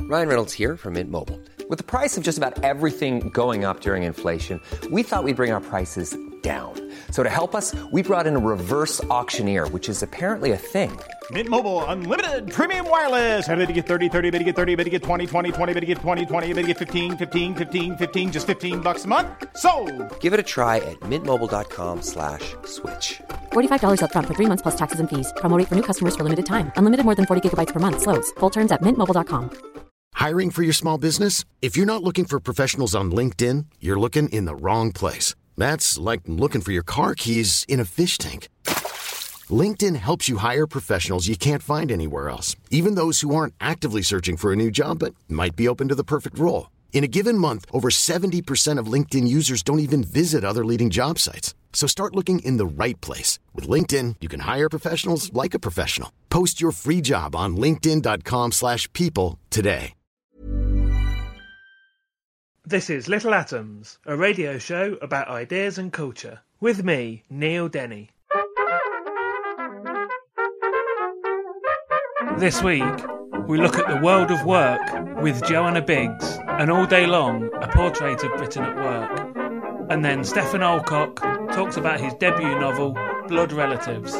Ryan Reynolds here from Mint Mobile. With the price of just about everything going up during inflation, we thought we'd bring our prices down. So to help us, we brought in a reverse auctioneer, which is apparently a thing. Mint Mobile Unlimited Premium Wireless. How to get 30, 30, bit to get 30, bit to get 20, 20, 20, bit to get 20, 20, bit to get 15, 15, 15, 15, just $15 a month? Sold! Give it a try at mintmobile.com/switch. $45 up front for 3 months plus taxes and fees. Promo rate for new customers for limited time. Unlimited more than 40 gigabytes per month. Slows full terms at mintmobile.com. Hiring for your small business? If you're not looking for professionals on LinkedIn, you're looking in the wrong place. That's like looking for your car keys in a fish tank. LinkedIn helps you hire professionals you can't find anywhere else, even those who aren't actively searching for a new job but might be open to the perfect role. In a given month, over 70% of LinkedIn users don't even visit other leading job sites. So start looking in the right place. With LinkedIn, you can hire professionals like a professional. Post your free job on linkedin.com/people today. This is Little Atoms, a radio show about ideas and culture. With me, Neil Denny. This week, we look at the world of work with Joanna Biggs, and All Day Long, a portrait of Britain at work. And then Stephen Alcock talks about his debut novel, Blood Relatives.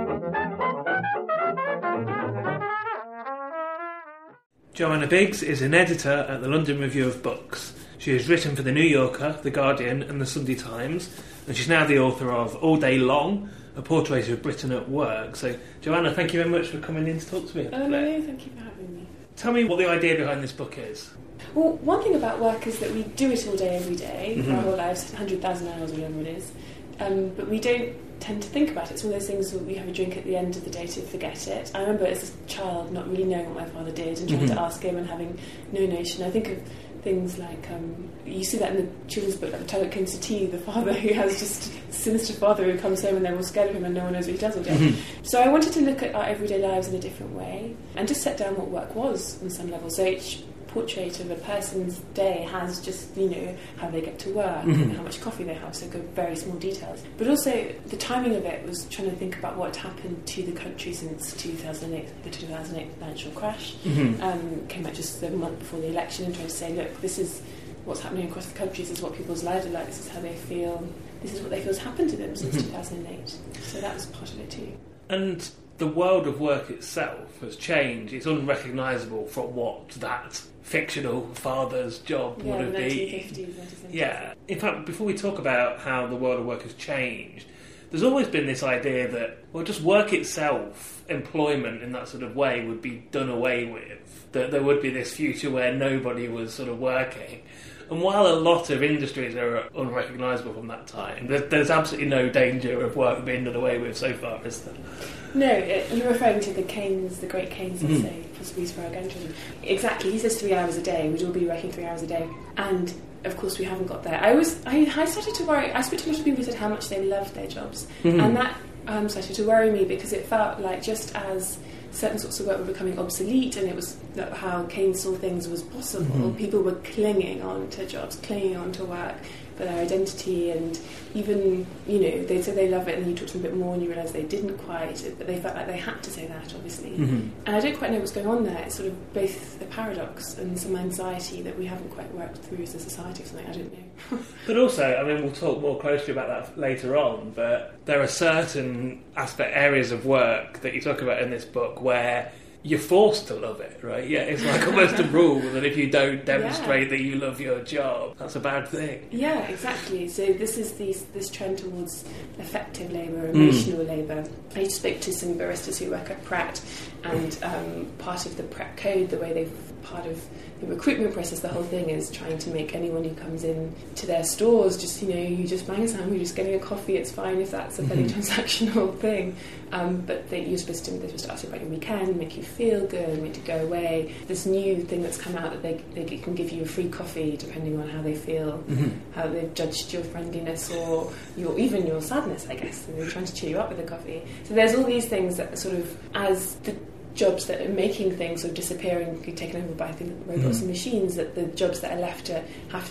Joanna Biggs is an editor at the London Review of Books. She has written for The New Yorker, The Guardian and The Sunday Times, and she's now the author of All Day Long, a portrait of Britain at work. So, Joanna, thank you very much for coming in to talk to me. Oh, no, thank you for having me. Tell me what the idea behind this book is. Well, one thing about work is that we do it all day, every day, for our whole lives, 100,000 hours or whatever it is, but we don't tend to think about it. It's one of those things where we have a drink at the end of the day to forget it. I remember as a child not really knowing what my father did and trying to ask him and having no notion. I think of things like, you see that in the children's book, like The Time It Comes to Tea, the father who has just a sinister father who comes home and they're all scared of him and no one knows what he does all day. So I wanted to look at our everyday lives in a different way and just set down what work was on some level. So each portrait of a person's day has just, how they get to work and how much coffee they have, so go very small details. But also the timing of it was trying to think about what happened to the country since 2008, the 2008 financial crash. Came out just a month before the election and trying to say, look, this is what's happening across the country, this is what people's lives are like, this is how they feel, this is what they feel has happened to them since 2008. So that was part of it too. And the world of work itself has changed. It's unrecognisable from what that fictional father's job would have been. 1950s. Yeah. In fact, before we talk about how the world of work has changed, there's always been this idea that, well, just work itself, employment in that sort of way, would be done away with. That there would be this future where nobody was sort of working. And while a lot of industries are unrecognisable from that time, there's absolutely no danger of work being done away with so far, is there? No, you're referring to the Keynes, the great Keynes essay, Possibilities for Our Grandchildren. Exactly, he says 3 hours a day, we'd all be working 3 hours a day. And of course we haven't got there. I started to worry, I spoke to a lot of people who said how much they loved their jobs. And that started to worry me because it felt like just as certain sorts of work were becoming obsolete, and it was how Keynes saw things was possible. People were clinging on to jobs, clinging on to work for their identity, and even, they'd say they love it, and then you talk to them a bit more and you realise they didn't quite, but they felt like they had to say that, obviously. And I don't quite know what's going on there. It's sort of both a paradox and some anxiety that we haven't quite worked through as a society or something, I don't know. But also, we'll talk more closely about that later on, but there are certain areas of work that you talk about in this book where you're forced to love it, right? Yeah, it's like almost a rule that if you don't demonstrate that you love your job, that's a bad thing. Yeah, exactly. So this is this trend towards effective labour, emotional labour. I spoke to some baristas who work at Pret, and part of the Pret code, the way part of the recruitment process, the whole thing is trying to make anyone who comes in to their stores just, you just bang us down, you're just getting a coffee, it's fine if that's a fairly transactional thing. But you're supposed to ask you about your weekend, make you feel good, make you go away. This new thing that's come out that they can give you a free coffee depending on how they feel, how they've judged your friendliness or even your sadness, I guess. And they're trying to cheer you up with a coffee. So there's all these things that sort of, as the jobs that are making things or disappearing, be taken over by robots and machines, that the jobs that are left have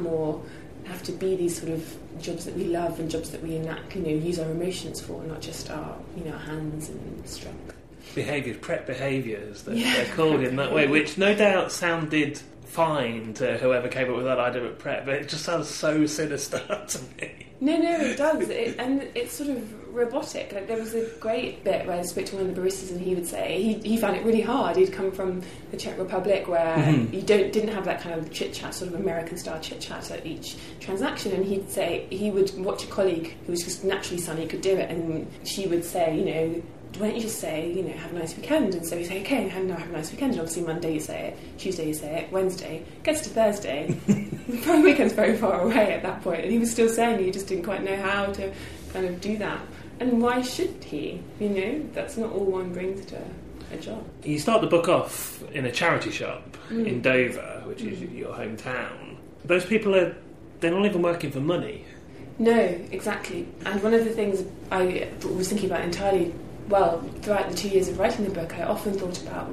to be these sort of jobs that we love and jobs that we use our emotions for, not just our hands and strength. prep behaviours, they're called in that way, which no doubt sounded fine to whoever came up with that idea at prep, but it just sounds so sinister to me. No, it does. And it's sort of robotic. Like, there was a great bit where I spoke to one of the baristas and he would say he found it really hard. He'd come from the Czech Republic where you didn't have that kind of chit-chat, sort of American-style chit-chat at each transaction, and he'd say he would watch a colleague who was just naturally sunny, could do it, and she would say, you know, why don't you just say, you know, have a nice weekend? And so we say, okay, have a nice weekend. And obviously Monday you say it, Tuesday you say it, Wednesday, gets to Thursday. The weekend's very far away at that point. And he was still saying he just didn't quite know how to kind of do that. And why should he? You know, that's not all one brings to a job. You start the book off in a charity shop in Dover, which is your hometown. Those people they're not even working for money. No, exactly. And one of the things I was thinking about entirely, well, throughout the 2 years of writing the book, I often thought about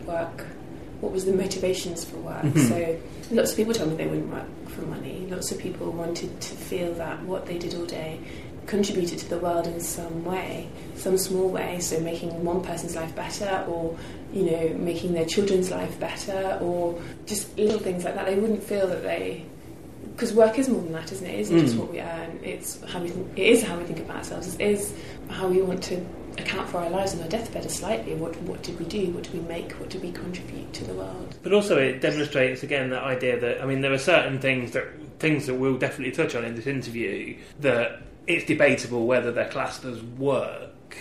what was the motivations for work. So lots of people told me they wouldn't work for money. Lots of people wanted to feel that what they did all day contributed to the world in some way, some small way. So making one person's life better, or, you know, making their children's life better, or just little things like that. They wouldn't feel that because work is more than that, isn't it? It isn't just what we earn. It is how we think about ourselves. It is how we want to account for our lives on our deathbed slightly. What did we do? What did we make? What did we contribute to the world? But also it demonstrates again that idea that, I mean, there are certain things that we'll definitely touch on in this interview that it's debatable whether they're classed as work,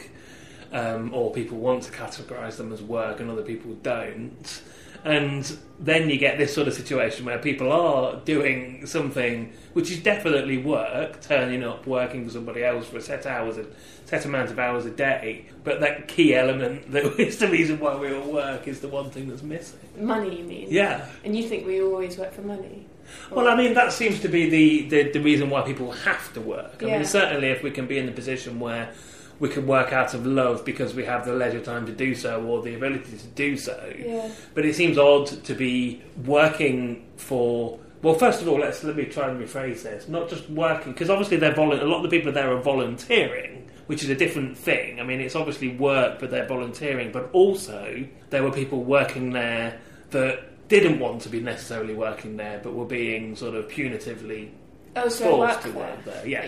or people want to categorise them as work and other people don't. And then you get this sort of situation where people are doing something which is definitely work, turning up, working for somebody else for a set amount of hours a day, but that key element that is the reason why we all work is the one thing that's missing. Money, you mean? Yeah. And you think we always work for money? Well, I mean, that seems to be the reason why people have to work. I mean, certainly if we can be in the position where we can work out of love because we have the leisure time to do so, or the ability to do so. Yeah. But it seems odd to be working for... Well, first of all, let me try and rephrase this. Not just working, because obviously a lot of the people there are volunteering, which is a different thing. I mean, it's obviously work, but they're volunteering. But also, there were people working there that didn't want to be necessarily working there, but were being sort of punitively forced to work there. Yes.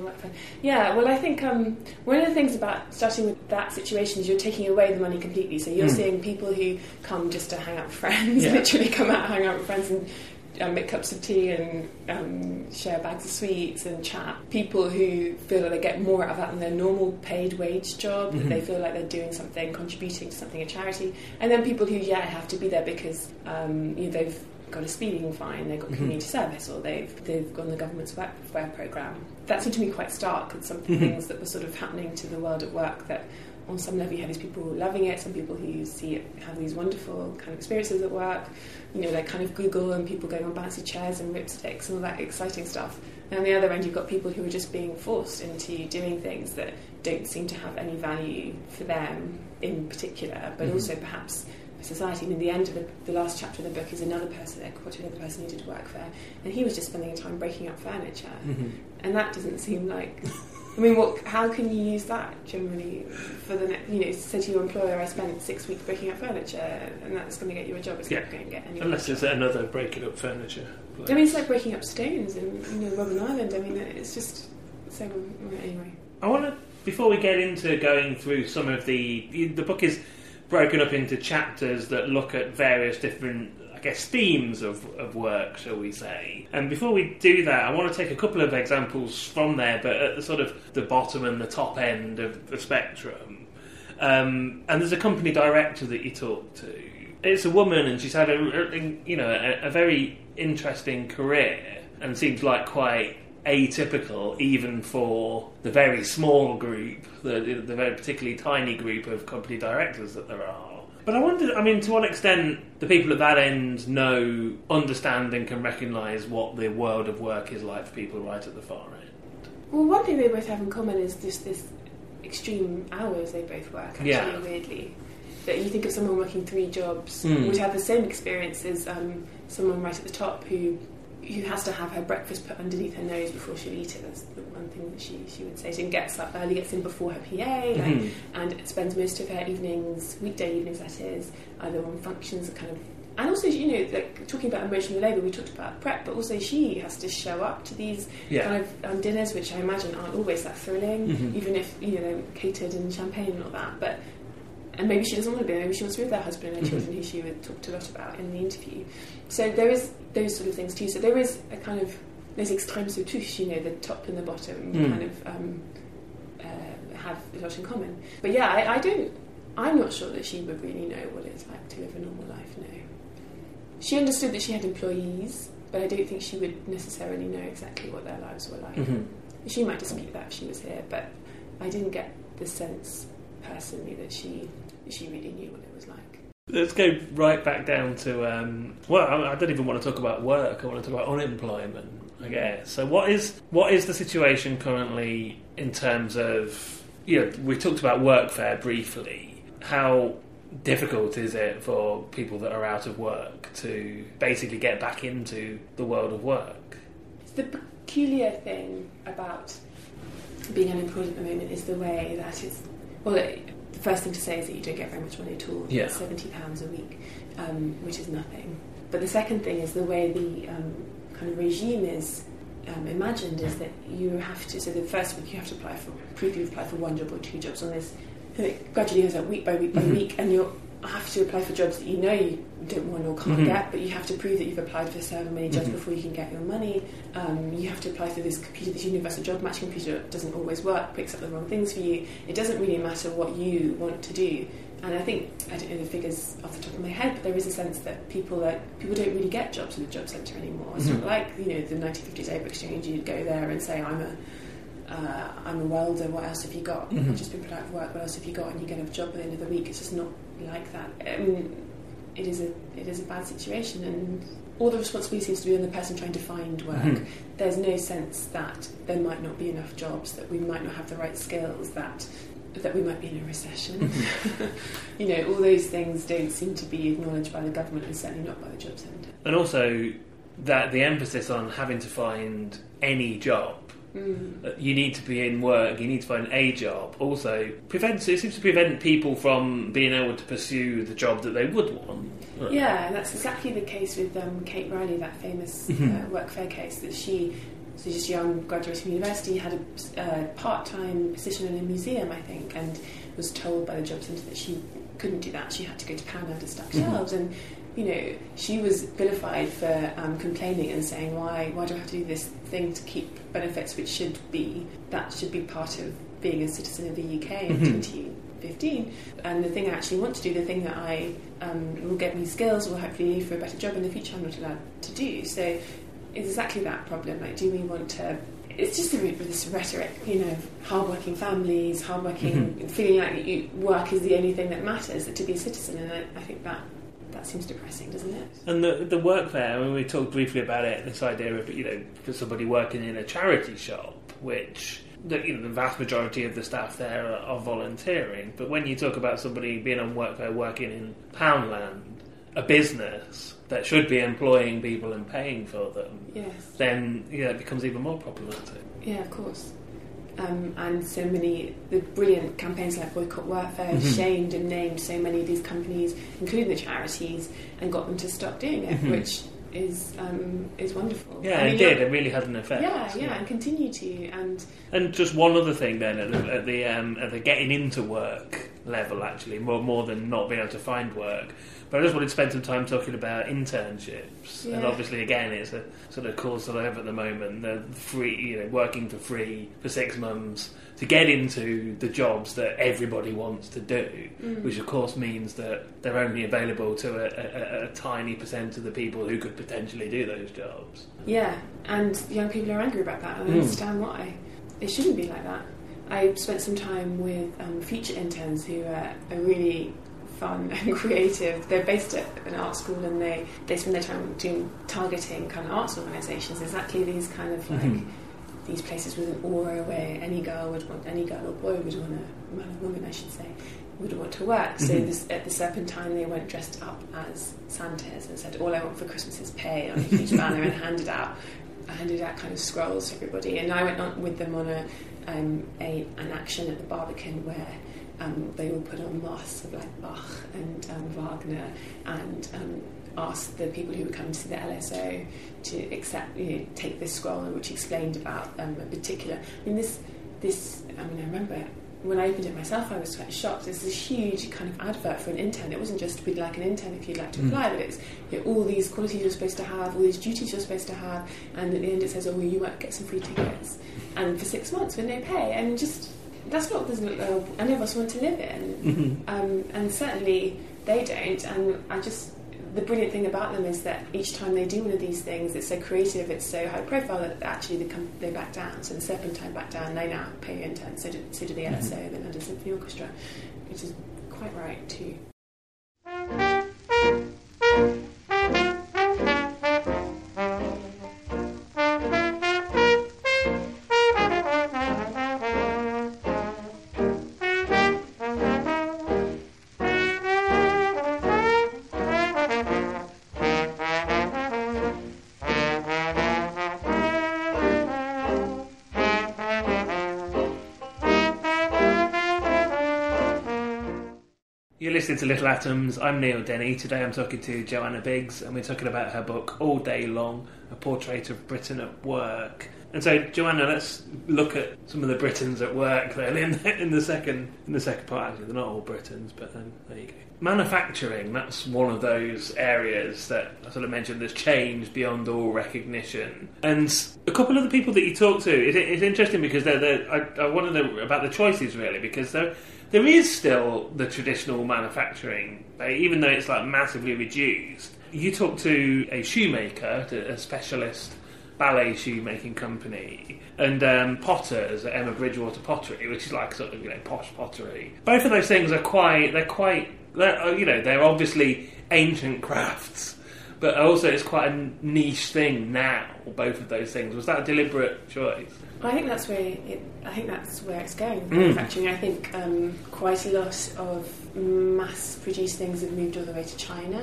Yeah, well, I think one of the things about starting with that situation is you're taking away the money completely. So you're seeing people who come just to hang out with friends, literally come out, hang out with friends and make cups of tea and share bags of sweets and chat. People who feel that they get more out of that than their normal paid wage job, that they feel like they're doing something, contributing to something, a charity. And then people who, have to be there because they've got a speeding fine, they've got community service, or they've gone the government's welfare programme. That seemed to me quite stark, and some things that were sort of happening to the world at work, that on some level you have these people loving it, some people who see it have these wonderful kind of experiences at work, like kind of Google and people going on bouncy chairs and ripsticks and all that exciting stuff. And on the other end you've got people who are just being forced into doing things that don't seem to have any value for them in particular, but also perhaps society. I mean, the end of the last chapter of the book is another person who did work there, and he was just spending time breaking up furniture, and that doesn't seem like. I mean, how can you use that generally for the next? Say to your employer, "I spent 6 weeks breaking up furniture," and that's going to get you a job. It's not going to get anyone. Unless there's another breaking up furniture place. I mean, it's like breaking up stones in Robben Island. I mean, it's just so. Anyway, I want to, before we get into going through some of the book is broken up into chapters that look at various different, I guess, themes of work, shall we say. And before we do that, I want to take a couple of examples from there, but at the sort of the bottom and the top end of the spectrum. And there's a company director that you talk to. It's a woman, and she's had a very interesting career, and seems like quite atypical even for the very small group, the very particularly tiny group of company directors that there are. But I wonder, I mean, to what extent the people at that end understand and can recognise what the world of work is like for people right at the far end. Well, one thing they both have in common is just this extreme hours they both work, actually, weirdly. That you think of someone working 3 jobs would have the same experience as someone right at the top who who has to have her breakfast put underneath her nose before she'll eat it. That's the one thing that she would say. She gets up early, gets in before her PA, and spends most of her evenings, weekday evenings that is, either on functions that kind of... And also, like talking about emotional labour, we talked about prep, but also she has to show up to these kind of dinners, which I imagine aren't always that thrilling, even if, they're catered and champagne and all that. And maybe she doesn't want to be there, maybe she wants to be with her husband and her children, who she would talk a lot about in the interview. So there is those sort of things too. So there is a kind of, there's extremes of touche, the top and the bottom kind of have a lot in common. But yeah, I'm not sure that she would really know what it's like to live a normal life, no. She understood that she had employees, but I don't think she would necessarily know exactly what their lives were like. She might dispute that if she was here, but I didn't get the sense personally that she really knew what it was like. Let's go right back down to, I don't even want to talk about work, I want to talk about unemployment, I guess. So what is the situation currently in terms of, we talked about workfare briefly, how difficult is it for people that are out of work to basically get back into the world of work? The peculiar thing about being unemployed at the moment is the way that it's... Well, the first thing to say is that you don't get very much money at all. Yeah. It's £70 a week, which is nothing. But the second thing is the way the kind of regime is imagined is that you have to... So the first week you have to prove you've applied for one job or two jobs on this. And it gradually goes up week by week by week, and you have to apply for jobs that you know you don't want or can't get, but you have to prove that you've applied for so many jobs before you can get your money. You have to apply for this computer, this universal job matching computer. It doesn't always work, picks up the wrong things for you. It doesn't really matter what you want to do. And I think, I don't know the figures off the top of my head, but there is a sense that people don't really get jobs with the job centre anymore. It's not like, the 1950s Labour Exchange, you'd go there and say, I'm a welder, what else have you got? I've just been put out of work, what else have you got? And you get a job at the end of the week. It's just not like that. I mean, it is a bad situation, and all the responsibility seems to be on the person trying to find work. There's no sense that there might not be enough jobs, that we might not have the right skills, that we might be in a recession. All those things don't seem to be acknowledged by the government, and certainly not by the job centre. And also that the emphasis on having to find any job. You need to be in work, you need to find a job. Also, it seems to prevent people from being able to pursue the job that they would want. Yeah, and that's exactly the case with Kate Riley, that famous workfare case, that she's just young, graduating from university, had a part-time position in a museum, I think, and was told by the job centre that she couldn't do that. She had to go to Poundland to stack shelves, and she was vilified for complaining and saying, why do I have to do this thing to keep benefits which should be part of being a citizen of the UK in 2015. And the thing I actually want to do, the thing that I will get me skills, will hopefully leave for a better job in the future, I'm not allowed to do. So it's exactly that problem. Like, do we want to... It's just this rhetoric, hard-working families, hard-working, feeling like work is the only thing that matters, to be a citizen, and I think that seems depressing, doesn't it? And the workfare, when we talked briefly about it, this idea of, for somebody working in a charity shop, which, the vast majority of the staff there are volunteering, but when you talk about somebody being on workfare working in Poundland, a business that should be employing people and paying for them, then it becomes even more problematic. Yeah, of course. And so many, the brilliant campaigns like Boycott Workfare shamed and named so many of these companies, including the charities, and got them to stop doing it, which is wonderful. Yeah, it did. It really had an effect. Yeah, and continue to. And just one other thing then, at the getting into work level, actually, more than not being able to find work. But I just wanted to spend some time talking about internships, and obviously, again, it's a sort of cause that I have at the moment. The free, working for free for 6 months to get into the jobs that everybody wants to do, which of course means that they're only available to a tiny percent of the people who could potentially do those jobs. Yeah, and young people are angry about that, and I understand why. It shouldn't be like that. I spent some time with future interns who are really fun and creative. They're based at an art school, and they spend their time targeting kind of arts organisations, exactly these kind of like these places with an aura where any girl or boy would want a man or woman, I should say, would want to work. So at the Serpentine, they went dressed up as Santas and said, all I want for Christmas is pay, on a huge banner, and handed out kind of scrolls to everybody. And I went on with them on an action at the Barbican where they all put on masks of like Bach and Wagner, and asked the people who were coming to see the LSO to accept, take this scroll, which explained about a particular. I mean, I remember when I opened it myself, I was quite shocked. It's this huge kind of advert for an intern. It wasn't just we'd like an intern if you'd like to apply, but it's all these qualities you're supposed to have, all these duties you're supposed to have, and at the end it says, you might get some free tickets, and for 6 months with no pay, and just that's not any of us want to live in, and certainly they don't. And the brilliant thing about them is that each time they do one of these things, it's so creative, it's so high profile that actually they back down. So the Serpentine back down, they now pay interns, so do the LSO, the London Symphony Orchestra, which is quite right too. You're listening to Little Atoms. I'm Neil Denny. Today I'm talking to Joanna Biggs, and we're talking about her book All Day Long, A Portrait of Britain at Work. And so, Joanna, let's look at some of the Britons at work then in the second part. Actually, they're not all Britons, but there you go. Manufacturing, that's one of those areas that I sort of mentioned that's changed beyond all recognition. And a couple of the people that you talk to, it's interesting because I want to know about the choices, really, because there is still the traditional manufacturing, even though it's like massively reduced. You talk to a shoemaker, a specialist ballet shoemaking company, and potters at Emma Bridgewater Pottery, which is like sort of posh pottery. Both of those things they're obviously ancient crafts, but also it's quite a niche thing now. Both of those things. Was that a deliberate choice? Well, I think that's where it's going. Manufacturing. I think quite a lot of mass-produced things have moved all the way to China,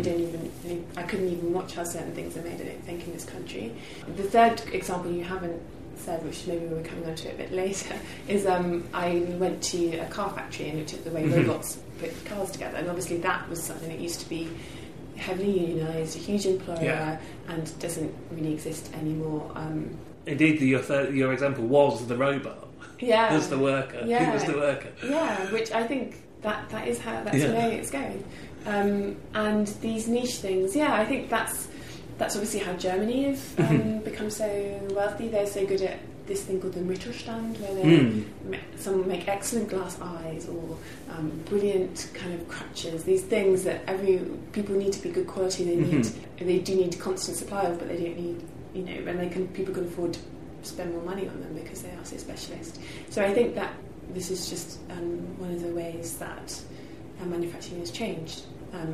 and I couldn't even watch how certain things are made, I don't think, in this country. The third example you haven't said, which maybe we're coming on to it a bit later, is I went to a car factory and looked at the way robots put cars together, and obviously that was something that used to be heavily unionised, a huge employer, and doesn't really exist anymore. Indeed, your example was the robot. Yeah. Was the worker. Yeah. Who was the worker? Yeah, which I think that is how the way it's going. And these niche things, I think that's obviously how Germany have become so wealthy. They're so good at this thing called the Mittelstand, where some make excellent glass eyes or brilliant kind of crutches. These things that people need to be good quality. They do need constant supply of, but they don't need, and people can afford to spend more money on them because they are so specialist. So I think that this is just one of the ways that manufacturing has changed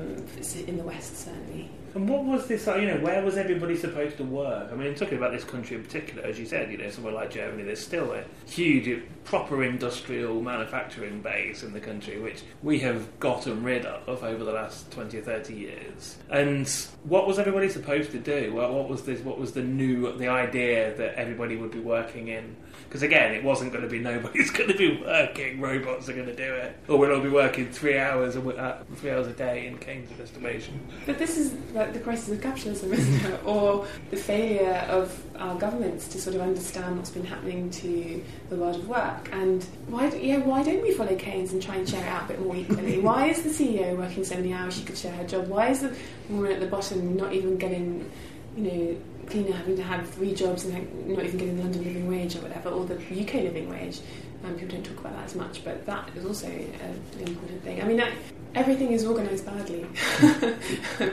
in the West, certainly. And what was this, where was everybody supposed to work? I mean, talking about this country in particular, as you said, somewhere like Germany, there's still a huge, proper industrial manufacturing base in the country, which we have gotten rid of over the last 20 or 30 years. And what was everybody supposed to do? What was the idea that everybody would be working in? Because again, it wasn't going to be nobody's going to be working, robots are going to do it. Or we'll all be working 3 hours a day in Keynes estimation. But this is like the crisis of capitalism, isn't it? Or the failure of our governments to sort of understand what's been happening to the world of work. And why don't we follow Keynes and try and share it out a bit more equally? Why is the CEO working so many hours she could share her job? Why is the woman at the bottom not even getting, cleaner having to have 3 jobs and not even getting the London living wage or whatever, or the UK living wage? People don't talk about that as much, but that is also an important thing. I mean, everything is organised badly,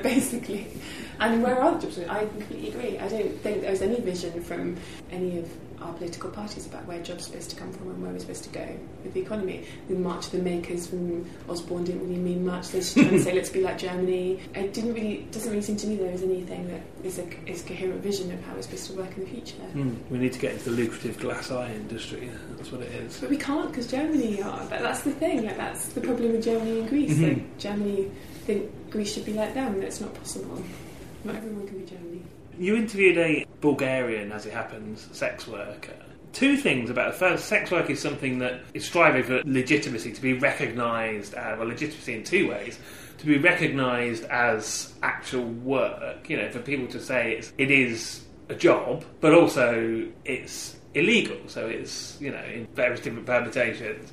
basically. And where are the jobs? I completely agree. I don't think there's any vision from any of our political parties about where jobs are supposed to come from and where we're supposed to go with the economy. The March of the Makers from Osborne didn't really mean much. They're just trying to say, let's be like Germany. It doesn't really seem to me there is anything that is a coherent vision of how we're supposed to work in the future. We need to get into the lucrative glass eye industry. That's what it is. But we can't, because Germany are. That's the thing. Like, that's the problem with Germany and Greece. Like, Germany think Greece should be like them, and it's not possible. Not everyone can be Germany. You interviewed a Bulgarian, as it happens, sex worker. Two things about it. First, sex work is something that is striving for legitimacy, to be recognised, legitimacy in two ways, to be recognised as actual work, for people to say it is a job, but also it's illegal, so it's, in various different permutations.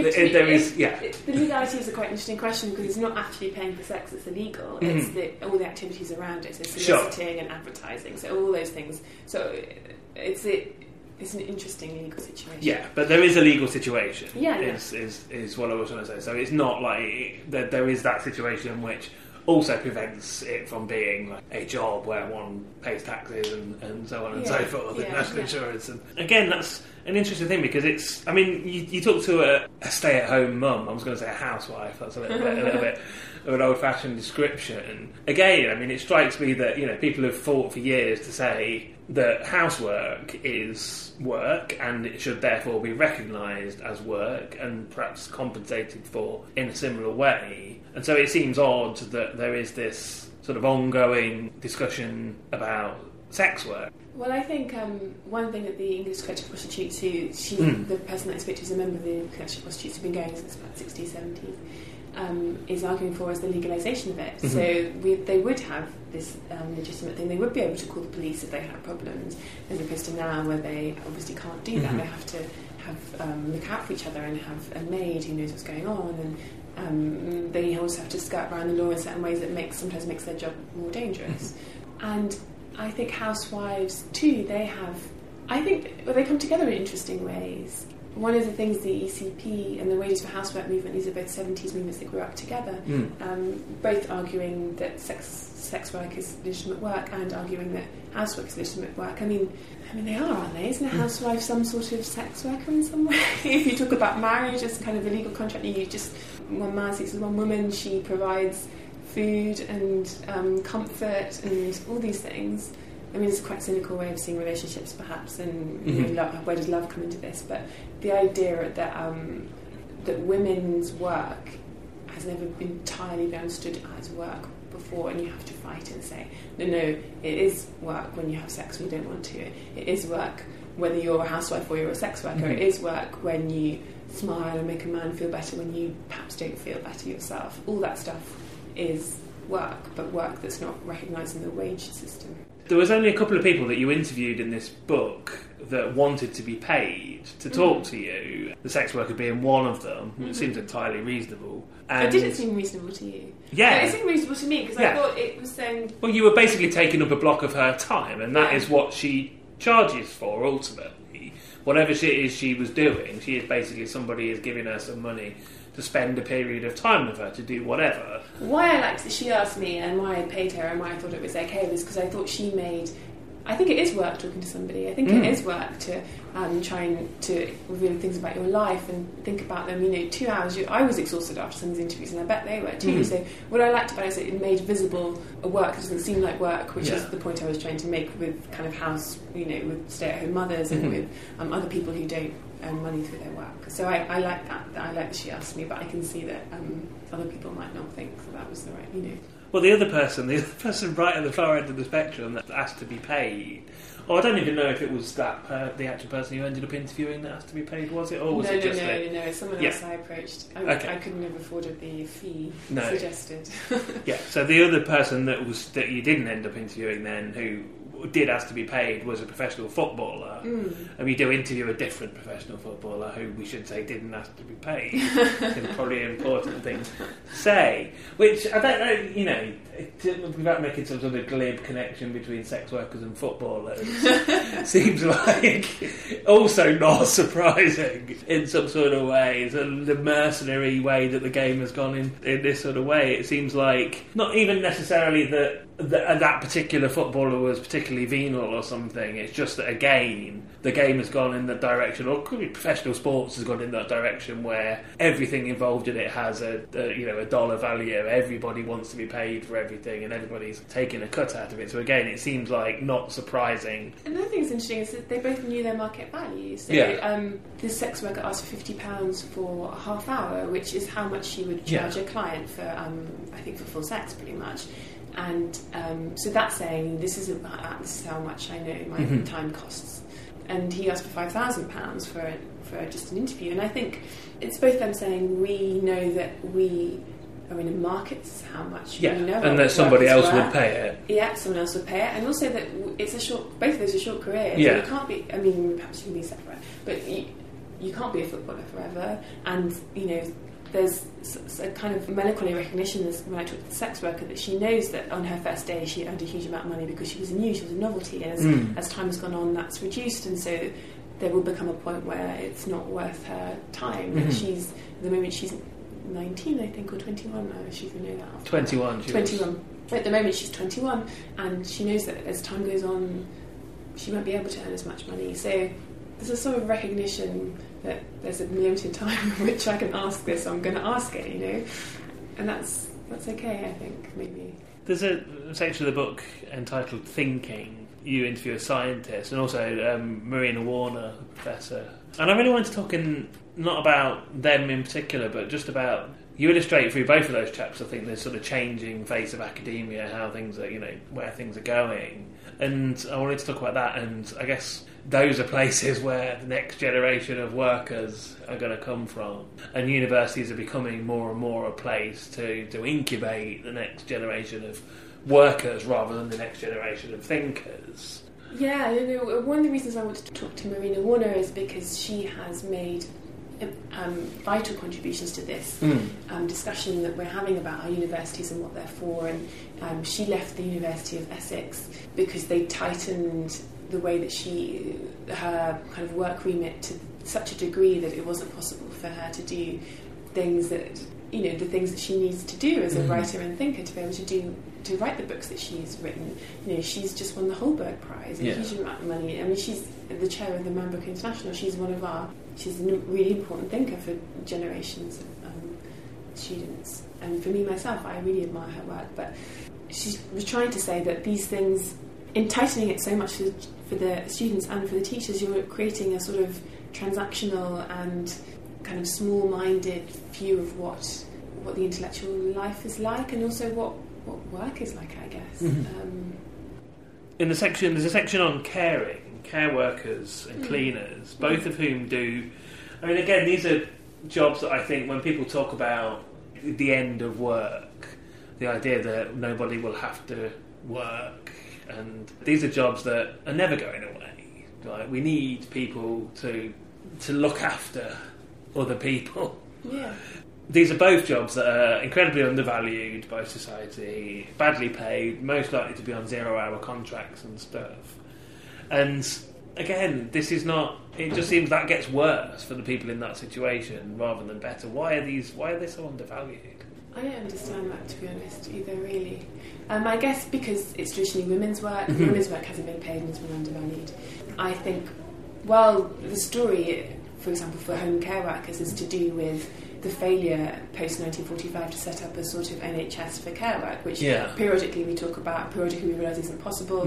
The legality is a quite interesting question, because it's not actually paying for sex that's illegal, it's all the activities around it, so soliciting and advertising, so all those things. So it's an interesting legal situation. Yeah, but there is a legal situation, is what I was trying to say. So it's not like there is that situation in which also prevents it from being like a job where one pays taxes and so on and so forth, and national insurance. And again, that's an interesting thing, because it's, you talk to a stay-at-home mum, I was going to say a housewife, that's a little bit of an old-fashioned description. Again, it strikes me that, people have fought for years to say that housework is work, and it should therefore be recognised as work and perhaps compensated for in a similar way. And so it seems odd that there is this sort of ongoing discussion about sex work. Well, I think one thing that the English Collective Prostitutes, the person that I spoke to is a member of the Collective Prostitutes, have been going since about 60s, 70s, is arguing for is the legalisation of it. So they would have this legitimate thing. They would be able to call the police if they had problems, as opposed to now where they obviously can't do that. They have to look out for each other and have a maid who knows what's going on, and they also have to skirt around the law in certain ways that sometimes makes their job more dangerous. And I think housewives too, they come together in interesting ways. One of the things the ECP and the Wages for Housework movement, these are both 70s movements that grew up together, both arguing that sex work is legitimate work and arguing that housework is legitimate work. They are, aren't they? Isn't a housewife some sort of sex worker in some way? If you talk about marriage as kind of a legal contract, one man sleeps with one woman, she provides food and comfort and all these things. It's a quite cynical way of seeing relationships, perhaps, and where does love come into this? But the idea that women's work has never been entirely understood as work before, and you have to fight and say, no, it is work when you have sex when you don't want to. It is work whether you're a housewife or you're a sex worker. It is work when you smile and make a man feel better when you perhaps don't feel better yourself. All that stuff is work, but work that's not recognised in the wage system. There was only a couple of people that you interviewed in this book that wanted to be paid to talk to you, the sex worker being one of them. It seems entirely reasonable. But did it seem reasonable to you? Yeah. It seemed reasonable to me, because I thought it was saying... Well, you were basically taking up a block of her time, and that is what she charges for, ultimately. Whatever it is she was doing, she is basically somebody is giving her some money to spend a period of time with her, to do whatever. Why I liked that she asked me and why I paid her and why I thought it was okay was because I thought I think it is work talking to somebody. I think it is work to trying to reveal things about your life and think about them. 2 hours. I was exhausted after some of these interviews, and I bet they were too. So what I liked about it is it made visible a work that doesn't seem like work, which is the point I was trying to make with kind of house, with stay-at-home mothers and with other people who don't earn money through their work. So I like that. I like that she asked me, but I can see that other people might not think that was the right, Well, the other person right at the far end of the spectrum that asked to be paid, I don't even know if it was the actual person you ended up interviewing that asked to be paid, was it? Or was it just... No, it's someone else I approached. I couldn't have afforded the fee suggested. So the other person that you didn't end up interviewing then, who did ask to be paid, was a professional footballer. And we do interview a different professional footballer who we should say didn't ask to be paid. It's probably an important thing to say. Which, I don't know, without making some sort of glib connection between sex workers and footballers, seems like also not surprising in some sort of way. The mercenary way that the game has gone in this sort of way. It seems like not even necessarily that that particular footballer was particularly venal or something. It's just that, again, the game has gone in that direction, or could be professional sports has gone in that direction, where everything involved in it has a dollar value. Everybody wants to be paid for everything, and everybody's taking a cut out of it. So again, it seems like not surprising. Another thing that's interesting is that they both knew their market value. So this sex worker asked for £50 for a half hour, which is how much she would charge a client for, I think, for full sex, pretty much. And so that's saying this is how much I know my time costs. And he asked for £5,000 for just an interview. And I think it's both them saying we know that we are in a market, this is how much we know, and that somebody else would pay it. Yeah, someone else would pay it, and also that it's both of those are short careers. Yeah. You can't be. I mean, perhaps you can be separate, but you can't be a footballer forever. And there's a kind of melancholy recognition when I talk to the sex worker that she knows that on her first day she earned a huge amount of money because she was new, she was a novelty, and as time has gone on that's reduced, and so there will become a point where it's not worth her time. And she's, at the moment she's 19 I think, or 21 now, she's going to know that after 21 that. 21 at the moment she's 21, and she knows that as time goes on she won't be able to earn as much money. So there's a sort of recognition that there's a limited time in which I can ask this, so I'm going to ask it, and that's okay, I think, maybe. There's a section of the book entitled Thinking. You interview a scientist, and also Marina Warner, professor. And I really wanted to talk not about them in particular, but just about, you illustrate through both of those chaps, I think, this sort of changing face of academia, how things are, where things are going. And I wanted to talk about that, and I guess those are places where the next generation of workers are going to come from. And universities are becoming more and more a place to incubate the next generation of workers rather than the next generation of thinkers. Yeah, one of the reasons I wanted to talk to Marina Warner is because she has made vital contributions to this discussion that we're having about our universities and what they're for. And she left the University of Essex because they tightened the way that her kind of work remit to such a degree that it wasn't possible for her to do things that, the things that she needs to do as a writer and thinker to be able to write the books that she's written. She's just won the Holberg Prize, a huge amount of money. I mean, she's the chair of the Man Book International. She's a really important thinker for generations of students. And for me, myself, I really admire her work. But she was trying to say that these things, in tightening it so much for the students and for the teachers, you're creating a sort of transactional and kind of small-minded view of what the intellectual life is like, and also what work is like, I guess. In the section, there's a section on care workers and cleaners, both of whom do. I mean, again, these are jobs that I think when people talk about the end of work, the idea that nobody will have to work, and these are jobs that are never going away. Like, we need people to look after other people. Yeah. These are both jobs that are incredibly undervalued by society, badly paid, most likely to be on 0-hour contracts and stuff. And again, this is not. It just seems that gets worse for the people in that situation rather than better. Why are they so undervalued? I don't understand that, to be honest, either, really. I guess because it's traditionally women's work, women's work hasn't been paid and it's been undervalued. I think, the story, for example, for home care workers is to do with the failure post-1945 to set up a sort of NHS for care work, which periodically we talk about, periodically we realise isn't possible.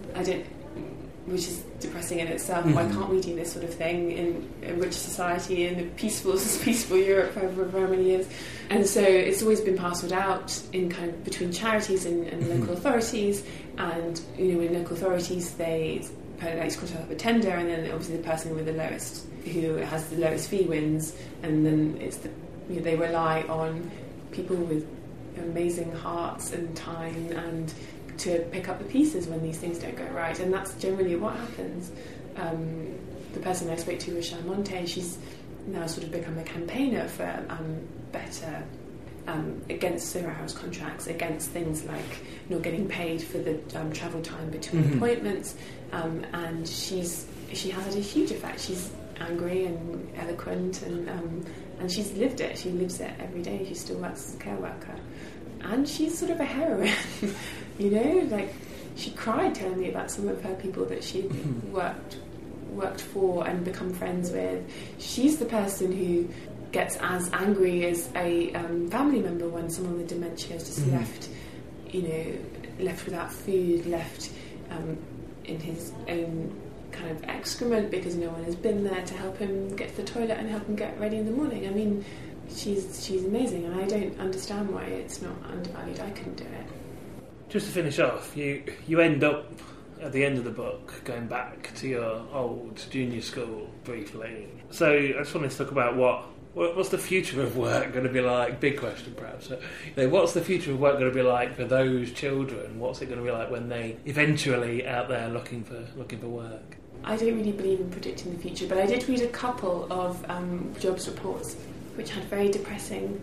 Which is depressing in itself. Why can't we do this sort of thing in a rich society in a peaceful Europe for over many years? And so it's always been parcelled out in kind of between charities and local authorities. And in local authorities, they put up a tender, and then obviously the person with the lowest, who has the lowest fee, wins. And then it's they rely on people with amazing hearts and time and to pick up the pieces when these things don't go right, and that's generally what happens. The person I spoke to, Rochelle Monte, she's now sort of become a campaigner for better against 0-hour contracts, against things like not getting paid for the travel time between appointments, and she has had a huge effect. She's angry and eloquent, and she's lived it. She lives it every day. She still works as a care worker. And she's sort of a heroine. You know, like she cried telling me about some of her people that she'd worked for and become friends with. She's the person who gets as angry as a family member when someone with dementia is just left without food, left in his own kind of excrement because no one has been there to help him get to the toilet and help him get ready in the morning. I mean, she's amazing, and I don't understand why it's not undervalued. I couldn't do it. Just to finish off, you end up at the end of the book going back to your old junior school briefly. So I just wanted to talk about what's the future of work going to be like? Big question, perhaps. So, what's the future of work going to be like for those children? What's it going to be like when they eventually out there looking for work? I don't really believe in predicting the future, but I did read a couple of jobs reports which had very depressing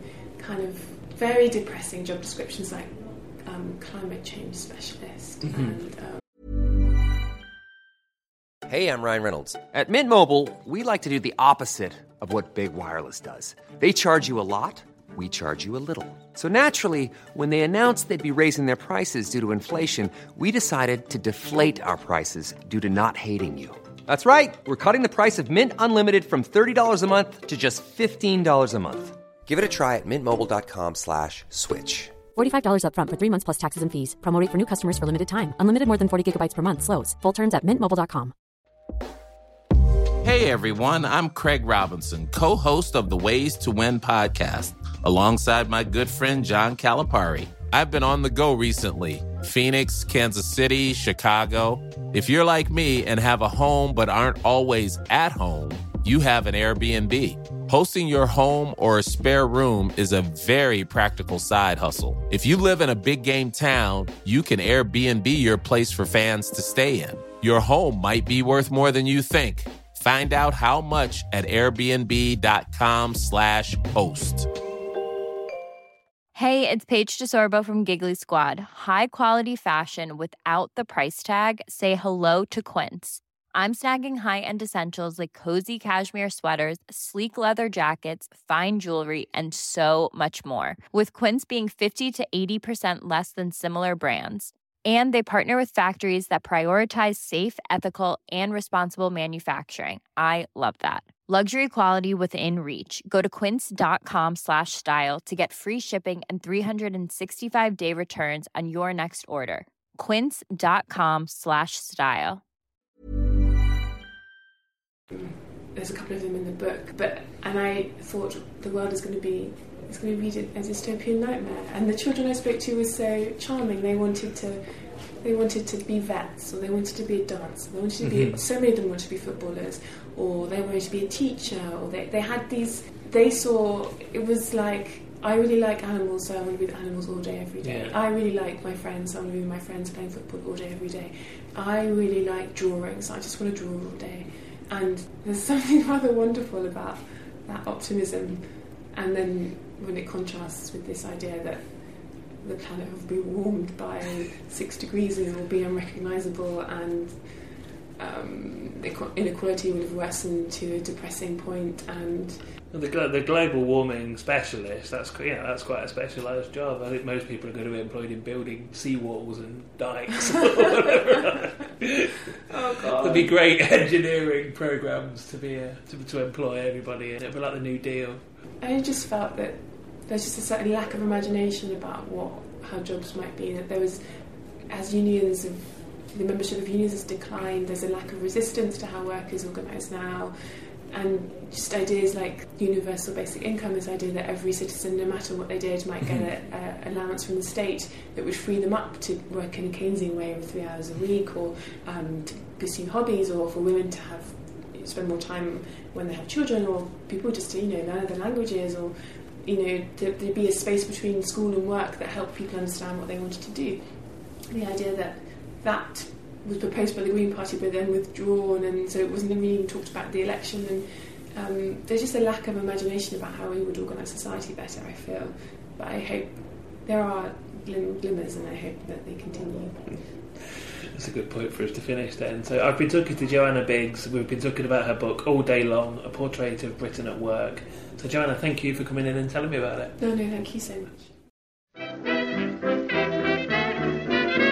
job descriptions, like climate change specialist. And Hey, I'm Ryan Reynolds. At Mint Mobile, we like to do the opposite of what Big Wireless does. They charge you a lot, we charge you a little. So naturally, when they announced they'd be raising their prices due to inflation, we decided to deflate our prices due to not hating you. That's right. We're cutting the price of Mint Unlimited from $30 a month to just $15 a month. Give it a try at mintmobile.com/switch. $45 up front for 3 months plus taxes and fees. Promo rate for new customers for limited time. Unlimited more than 40 gigabytes per month. Slows full terms at mintmobile.com. Hey everyone, I'm Craig Robinson, co-host of the Ways to Win podcast, alongside my good friend John Calipari. I've been on the go recently. Phoenix, Kansas City, Chicago. If you're like me and have a home but aren't always at home, you have an Airbnb. Hosting your home or a spare room is a very practical side hustle. If you live in a big game town, you can Airbnb your place for fans to stay in. Your home might be worth more than you think. Find out how much at airbnb.com/host. Hey, it's Paige DeSorbo from Giggly Squad. High quality fashion without the price tag. Say hello to Quince. I'm snagging high-end essentials like cozy cashmere sweaters, sleek leather jackets, fine jewelry, and so much more. With Quince being 50 to 80% less than similar brands. And they partner with factories that prioritize safe, ethical, and responsible manufacturing. I love that. Luxury quality within reach. Go to quince.com/style to get free shipping and 365-day returns on your next order. Quince.com/style. There's a couple of them in the book, and I thought the world is going to be read it as a dystopian nightmare. And the children I spoke to were so charming. They wanted to be vets, or they wanted to be a dancer. They wanted to be. So many of them wanted to be footballers, or they wanted to be a teacher, or they had these. They saw it was like, I really like animals, so I want to be with animals all day, every day. Yeah. I really like my friends, so I want to be with my friends playing football all day, every day. I really like drawing, so I just want to draw all day. And there's something rather wonderful about that optimism. And then when it contrasts with this idea that the planet will be warmed by 6 degrees and it will be unrecognisable, and inequality will have worsened to a depressing point. And the global warming specialist, that's quite a specialised job. I think most people are going to be employed in building seawalls and dikes or whatever. Oh God! There'd be great engineering programmes to employ everybody, and it'd be like the New Deal. I just felt that there's just a certain lack of imagination about how jobs might be. That there was, as the membership of unions has declined, there's a lack of resistance to how work is organised now. And just ideas like universal basic income, this idea that every citizen, no matter what they did, might get an allowance from the state that would free them up to work in a Keynesian way of 3 hours a week, or to pursue hobbies, or for women to spend more time when they have children, or people just to learn other languages, or there'd be a space between school and work that helped people understand what they wanted to do. The idea that was proposed by the Green Party but then withdrawn, and so it wasn't really even talked about at the election, and there's just a lack of imagination about how we would organise society better, I feel. But I hope there are glimmers, and I hope that they continue. That's a good point for us to finish then. So I've been talking to Joanna Biggs. We've been talking about her book All Day Long, A Portrait of Britain at Work. So Joanna, thank you for coming in and telling me about it. No, thank you so much.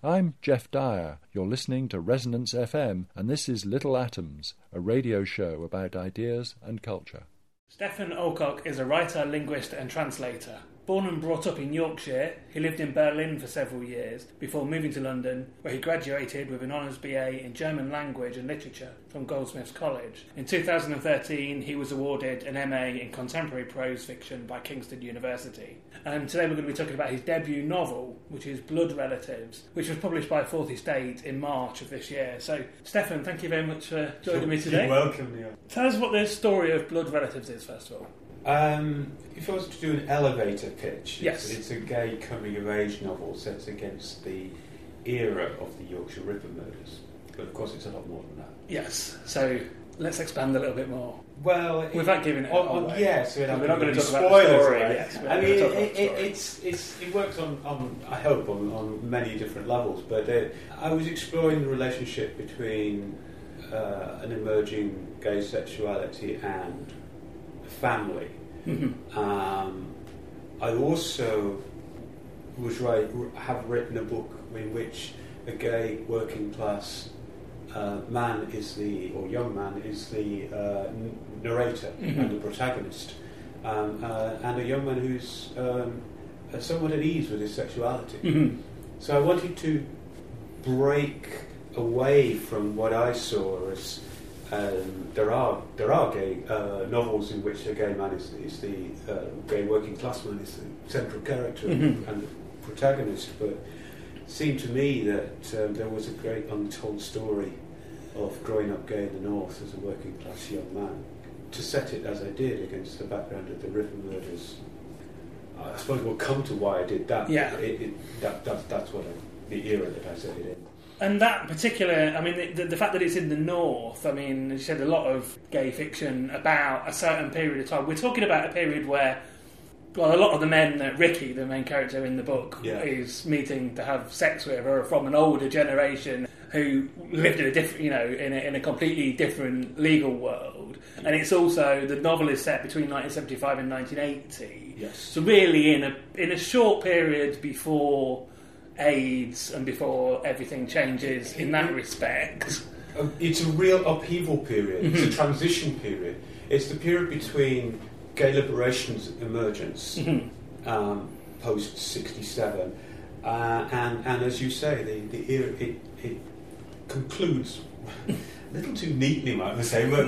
I'm Jeff Dyer. You're listening to Resonance FM, and this is Little Atoms, a radio show about ideas and culture. Stefan Alcock is a writer, linguist and translator. Born and brought up in Yorkshire, he lived in Berlin for several years before moving to London, where he graduated with an honours BA in German language and literature from Goldsmiths College. In 2013, he was awarded an MA in contemporary prose fiction by Kingston University. And today we're going to be talking about his debut novel, which is Blood Relatives, which was published by Fourth Estate in March of this year. So, Stefan, thank you very much for joining me today. You're welcome, Neil. Tell us what the story of Blood Relatives is, first of all. If I was to do an elevator pitch, yes. It's a gay coming-of-age novel set against the era of the Yorkshire Ripper murders. But of course it's a lot more than that. Yes, so let's expand a little bit more. Well, without giving it away. Yes, we're not going to talk spoilers, about the story. Right? Yes, I mean, it works on I hope on many different levels. But I was exploring the relationship between an emerging gay sexuality and family. Mm-hmm. I also have written a book in which a gay working class young man is the narrator mm-hmm. and the protagonist, and a young man who's somewhat at ease with his sexuality. Mm-hmm. So I wanted to break away from what I saw as there are gay novels in which a gay man is the gay working class man is the central character mm-hmm. and the protagonist, but it seemed to me that there was a great untold story of growing up gay in the North as a working class young man. To set it as I did against the background of the Ripper murders, I suppose we'll come to why I did that. Yeah, that's what the era that I set it in. And that particular, I mean, the fact that it's in the North, I mean, as you said, a lot of gay fiction about a certain period of time. We're talking about a period where, well, a lot of the men that Ricky, the main character in the book, is meeting to have sex with are from an older generation who lived in a different, in a completely different legal world. And it's also, the novel is set between 1975 and 1980. Yes. So really in a short period before AIDS and before everything changes in that respect. It's a real upheaval period. Mm-hmm. It's a transition period. It's the period between gay liberation's emergence, mm-hmm. Post 67, and as you say, the era it concludes a little too neatly, might I say. But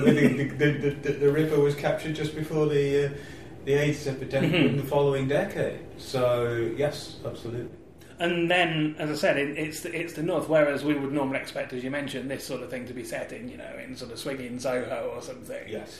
the Ripper was captured just before the AIDS epidemic mm-hmm. in the following decade. So yes, absolutely. And then, as I said, it's the North, whereas we would normally expect, as you mentioned, this sort of thing to be set in sort of swinging Soho or something. Yes.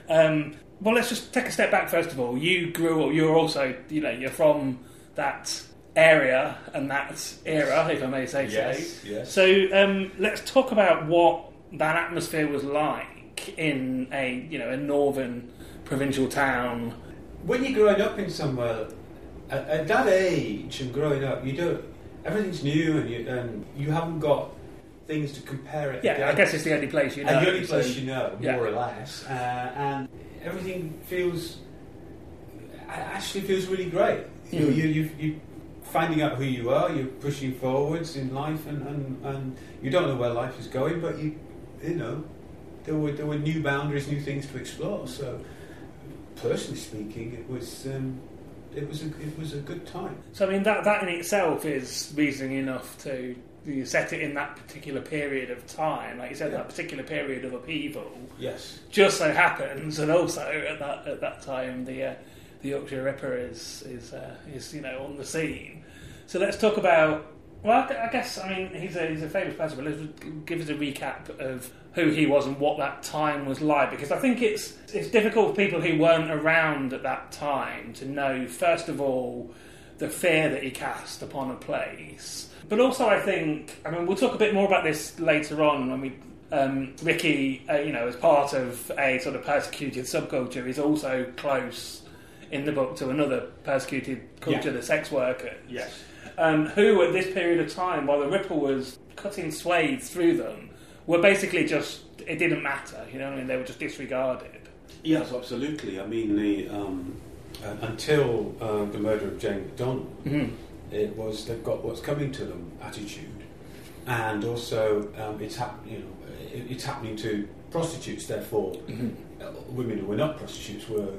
Well, let's just take a step back first of all. You grew up, you're also, you're from that area and that era, if I may say so. Yes. So let's talk about what that atmosphere was like in a northern provincial town. When you're growing up in somewhere at that age and growing up, everything's new and you haven't got things to compare it. Yeah, I guess it's the only place you know. And the only place you know, yeah. more or less, and everything actually feels really great. Mm-hmm. You're finding out who you are. You're pushing forwards in life, and you don't know where life is going, but there were new boundaries, new things to explore. So, personally speaking, it was a good time. So I mean that in itself is reasoning enough to set it in that particular period of time, like you said, that particular period of upheaval. Yes. Just so happens, and also at that time, the Yorkshire Ripper is on the scene. So let's talk about. Well, I guess he's a famous person, but let's give us a recap of who he was and what that time was like, because I think it's difficult for people who weren't around at that time to know, first of all, the fear that he cast upon a place. But also I think, we'll talk a bit more about this later on when we... Ricky, as part of a sort of persecuted subculture, is also close in the book to another persecuted culture, the sex workers. Yes. Who at this period of time, while the Ripper was cutting swathes through them, were basically just, it didn't matter, they were just disregarded. Yes, absolutely. Until the murder of Jane McDonnell, mm-hmm. It was they've got what's coming to them attitude, and also it's happening to prostitutes. Therefore, women who were not prostitutes were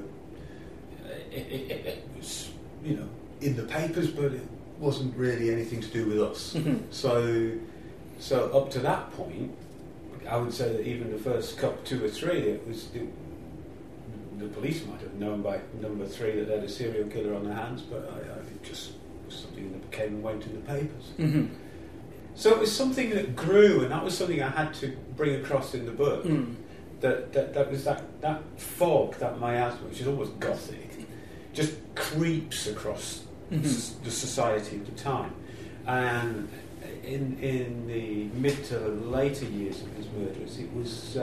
it was in the papers, but it wasn't really anything to do with us. So up to that point, I would say that even the first couple, 2 or 3, the police might have known by number 3 that they had a serial killer on their hands, but it just was something that came and went in the papers. So it was something that grew, and that was something I had to bring across in the book. That was that fog, that miasma, which is almost gothic, just creeps across the society of the time. And in the mid to later years of his murders, it was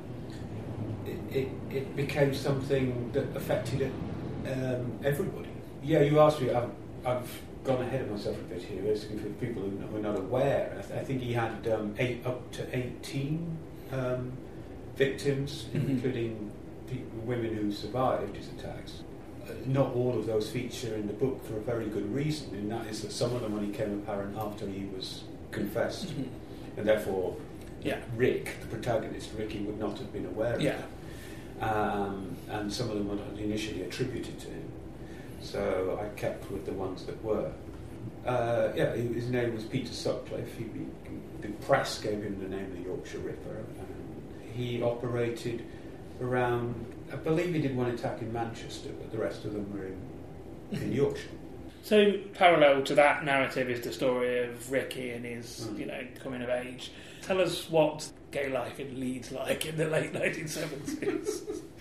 it became something that affected everybody. Yeah, you asked me. I've gone ahead of myself a bit here, asking for people who are not aware. I think he had up to 18 victims, including women who survived his attacks. Not all of those feature in the book for a very good reason, and that is that some of them only came apparent after he was confessed, and therefore Rick, the protagonist, Ricky, would not have been aware of it. And some of them were not initially attributed to him. So I kept with the ones that were. His name was Peter Sutcliffe. The press gave him the name of the Yorkshire Ripper. He operated around, I believe he did one attack in Manchester, but the rest of them were in Yorkshire. So parallel to that narrative is the story of Ricky and his coming of age. Tell us what gay life in Leeds like in the late 1970s.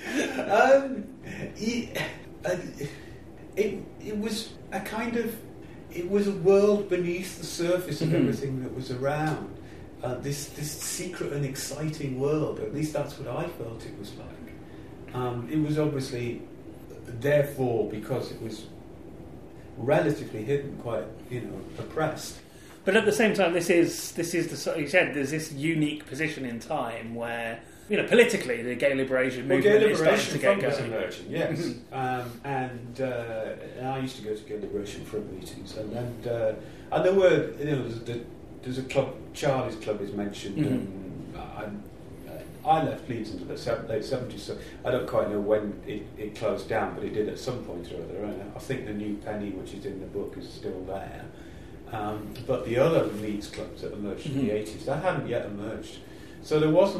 It was a kind of... It was a world beneath the surface of everything that was around. This secret and exciting world. At least that's what I felt it was like. It was obviously, therefore, because it was relatively hidden, quite oppressed. But at the same time, this is the sort of, you said, there's this unique position in time where politically the gay liberation movement is starting to get going. Emerging, yes. And I used to go to gay liberation front meetings, and there were there's a club, Charlie's Club is mentioned, and I left Leeds into the late 70s, so I don't quite know when it closed down, but it did at some point or other. And I think the New Penny, which is in the book, is still there. But the other Leeds clubs that emerged in the 80s, that hadn't yet emerged. So there was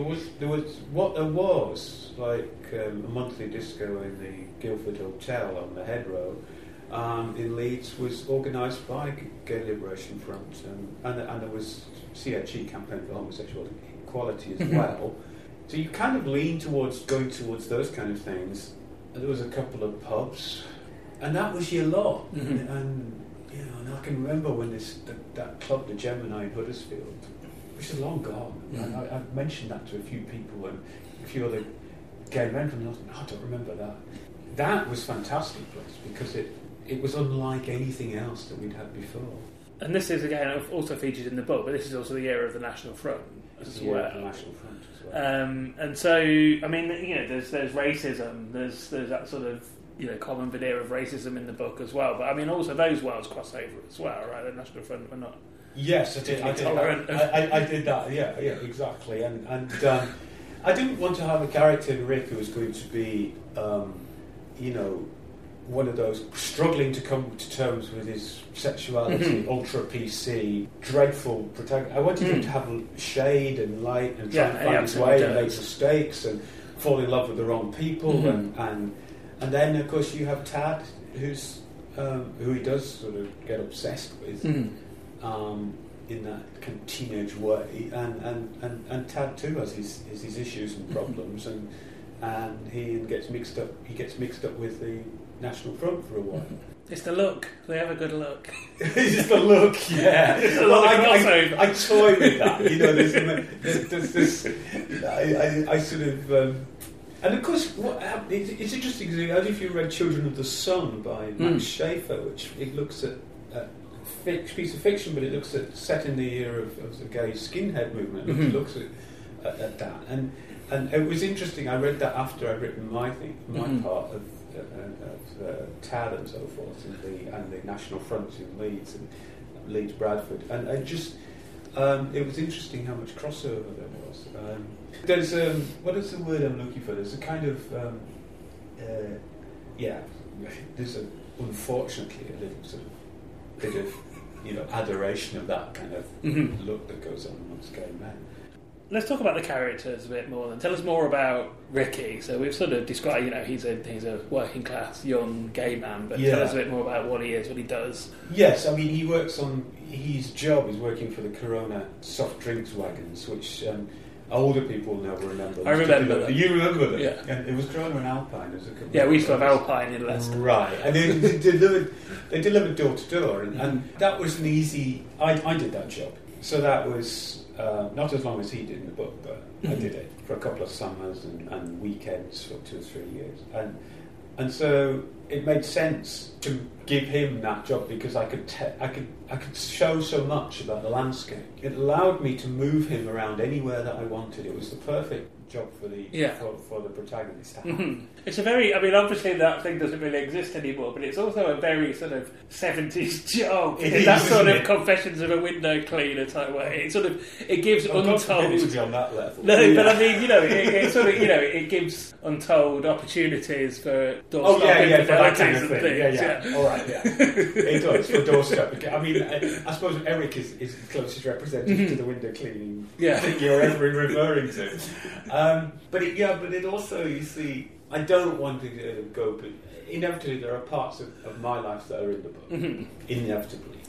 like a monthly disco in the Guildford Hotel on the Head Road in Leeds was organised by Gay Liberation Front, and there was CHE campaign for homosexual equality as well. So you kind of lean towards going towards those kind of things. And there was a couple of pubs, and that was your lot. And I can remember when that club, the Gemini in Huddersfield, which is long gone. I've mentioned that to a few people and a few other gay men from Northern. I don't remember that. That was a fantastic place because it was unlike anything else that we'd had before. And this is again also featured in the book, but this is also the era of the National Front as well. The National Front as well. And so, I mean, there's racism. There's that sort of common veneer of racism in the book as well. But I mean, also those worlds cross over as well, right? The National Front were not. Yes, I did. I did that. Yeah, exactly. And I didn't want to have a character in Rick who was going to be, one of those struggling to come to terms with his sexuality, ultra PC, dreadful protagonist. I wanted him to have shade and light and try and find his way and make mistakes and fall in love with the wrong people. And then, of course, you have Tad, who he does sort of get obsessed with. In that kind of teenage way, and Tad too has his issues and problems, and he gets mixed up with the National Front for a while. It's the look. They have a good look. It's the look, yeah. I toy with that. There's this. I sort of. And of course, it's interesting because if you read Children of the Sun by Max Schaefer, which it looks at piece of fiction, but it looks at set in the era of the gay skinhead movement. It looks at that, and it was interesting. I read that after I'd written my part of Tad and so forth, and the National Front in Leeds and Leeds Bradford, and just it was interesting how much crossover there was. There's what is the word I'm looking for? There's a kind of there's unfortunately a little sort of bit of adoration of that kind of look that goes on amongst gay men. Let's talk about the characters a bit more then. Tell us more about Ricky. So we've sort of described, he's a working class young gay man, but tell us a bit more about what he is, what he does. Yes, I mean, he works on, his job is working for the Corona soft drinks wagons, which older people will never remember. I remember them. You remember them? Yeah. And it was Corona and Alpine. We used to have Alpine in Leicester. Right, and they delivered door to door, and that was an easy, I did that job. So that was not as long as he did in the book, but I did it for a couple of summers and weekends for 2 or 3 years. And so it made sense to give him that job because I could show so much about the landscape. It allowed me to move him around anywhere that I wanted. It was the perfect job for the protagonist to have. It's a very, obviously that thing doesn't really exist anymore, but it's also a very sort of 70s job in that sort of Confessions of a Window Cleaner type way. It gives untold. To be on that level. No, yeah. But I mean, it sort of, it gives untold opportunities for doorstop infidelities and things. Yeah. All right, yeah. It does for doorstep. I mean, I suppose Eric is the closest representative to the window cleaning thing you're ever referring to. But it also, you see, I don't want to go, but inevitably there are parts of my life that are in the book, inevitably.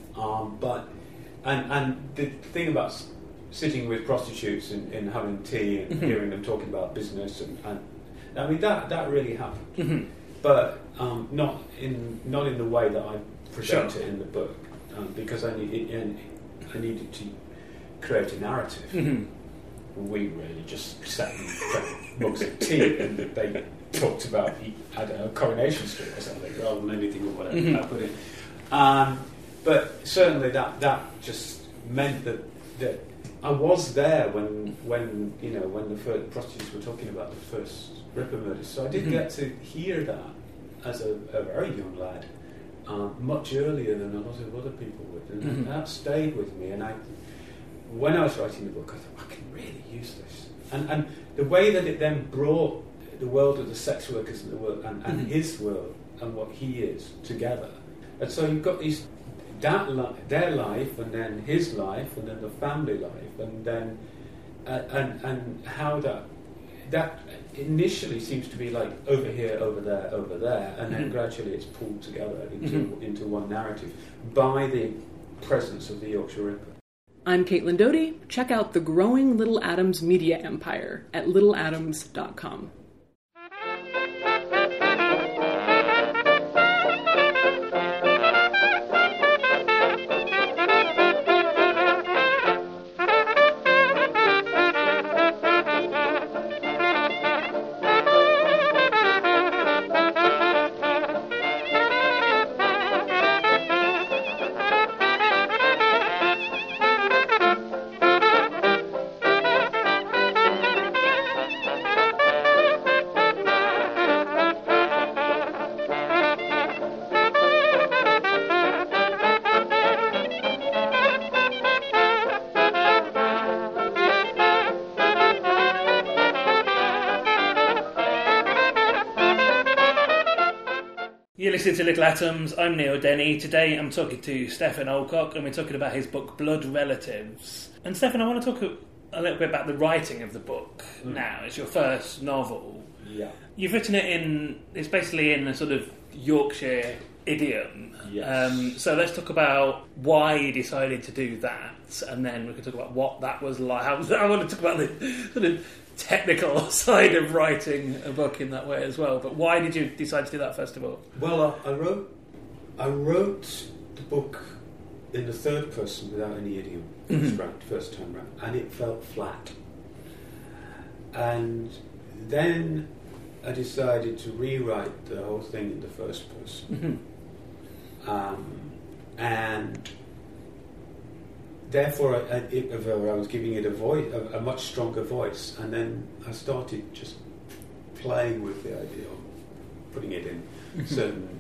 And the thing about sitting with prostitutes and having tea and hearing them talking about business and I mean that really happened, but not in the way that I present it in the book, because I needed to create a narrative. We really just sat and drank mugs of tea and they talked about, I don't know, Coronation Street or something, rather than anything or whatever I put in. But certainly that just meant that I was there when the first prostitutes were talking about the first Ripper murders. So I did get to hear that as a very young lad, much earlier than a lot of other people would, and that stayed with me. And when I was writing the book, I thought, I can really use this. And the way that it then brought the world of the sex workers in the world and his world and what he is together. And so you've got their life and then his life and then the family life and then and how that initially seems to be like over here, over there, and then gradually it's pulled together into one narrative by the presence of the Yorkshire Ripper. I'm Caitlin Doty. Check out the growing Little Adams media empire at littleadams.com. You're listening to Little Atoms. I'm Neil Denny. Today I'm talking to Stephen Alcock and we're talking about his book Blood Relatives. And Stephen, I want to talk a little bit about the writing of the book now. It's your first novel. Yeah. You've written it it's basically in a sort of Yorkshire idiom. Yes. So let's talk about why you decided to do that, and then we can talk about what that was like. I want to talk about the sort of technical side of writing a book in that way as well. But why did you decide to do that first of all? Well, I wrote the book in the third person without any idiom first time round, and it felt flat. And then I decided to rewrite the whole thing in the first person. And therefore I was giving it a much stronger voice, and then I started just playing with the idea putting it in certain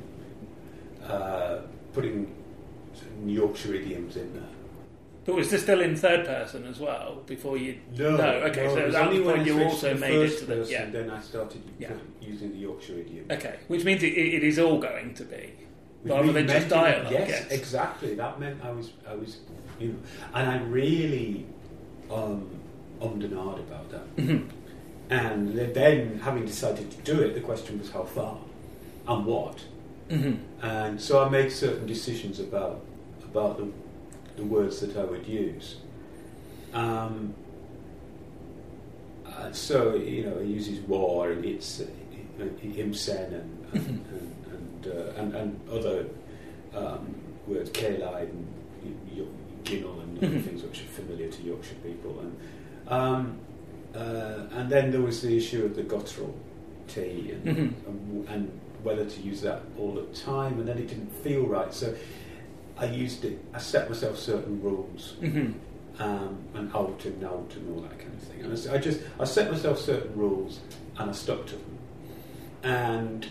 putting certain Yorkshire idioms in there. But was this still in third person as well before you? No. Okay. No, So it was at only the when point I you switched also to the made it first to the person, then I started using the Yorkshire idiom. Okay, which means it is all going to be Which rather than meant just dialogue. Yes, exactly. That meant I was, and I really ummed and ahed about that. Mm-hmm. And then, having decided to do it, the question was how far and what. Mm-hmm. And so I made certain decisions about the words that I would use. So he uses war and it's himsen and other words, Caeline and Ginnell and other things which are familiar to Yorkshire people. And then there was the issue of the guttural T and whether to use that all the time, and then it didn't feel right. So I set myself certain rules, and out and out and all that kind of thing. And I set myself certain rules, and I stuck to them. And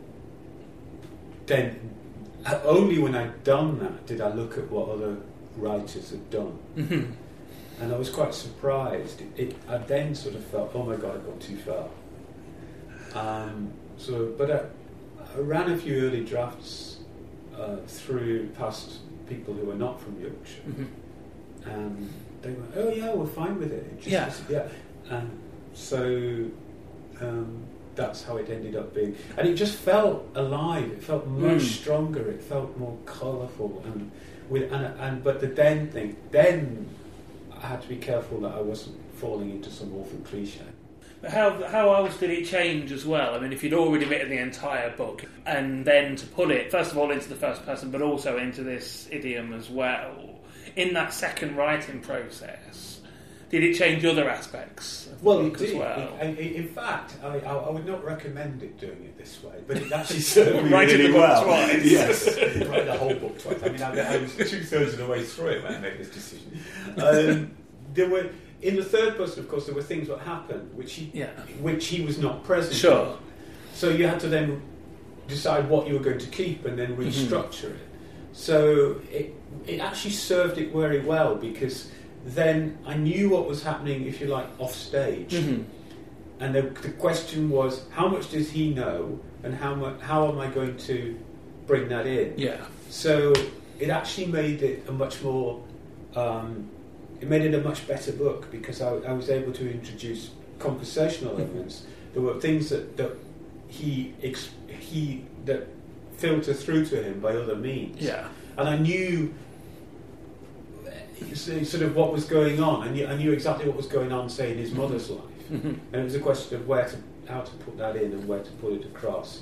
then only when I'd done that did I look at what other writers had done. And I was quite surprised. I then sort of felt, oh my God, I've gone too far. But I ran a few early drafts through past people who were not from Yorkshire, and they went, "Oh yeah, we're fine with it." Yeah. And so that's how it ended up being, and it just felt alive. It felt much stronger. It felt more colourful, but the then thing. Then I had to be careful that I wasn't falling into some awful cliche. How else did it change as well? I mean, if you'd already written the entire book, and then to put it, first of all, into the first person, but also into this idiom as well, in that second writing process, did it change other aspects of the book as well? In fact, I would not recommend it doing it this way, but it actually served me Writing really the book well. twice. Yes, write the whole book twice. I mean, I was 2/3 of the way through it when I made this decision. There were... In the third person, of course, there were things that happened which he was not present. Sure. So you had to then decide what you were going to keep and then restructure it. So it actually served it very well, because then I knew what was happening, if you like, off stage. And the question was, how much does he know, and how am I going to bring that in? Yeah. So it actually made it a much more... it made it a much better book, because I was able to introduce conversational elements. There were things that filter through to him by other means. Yeah. And I knew sort of what was going on. I knew exactly what was going on, say, in his mother's life. And it was a question of how to put that in and where to put it across.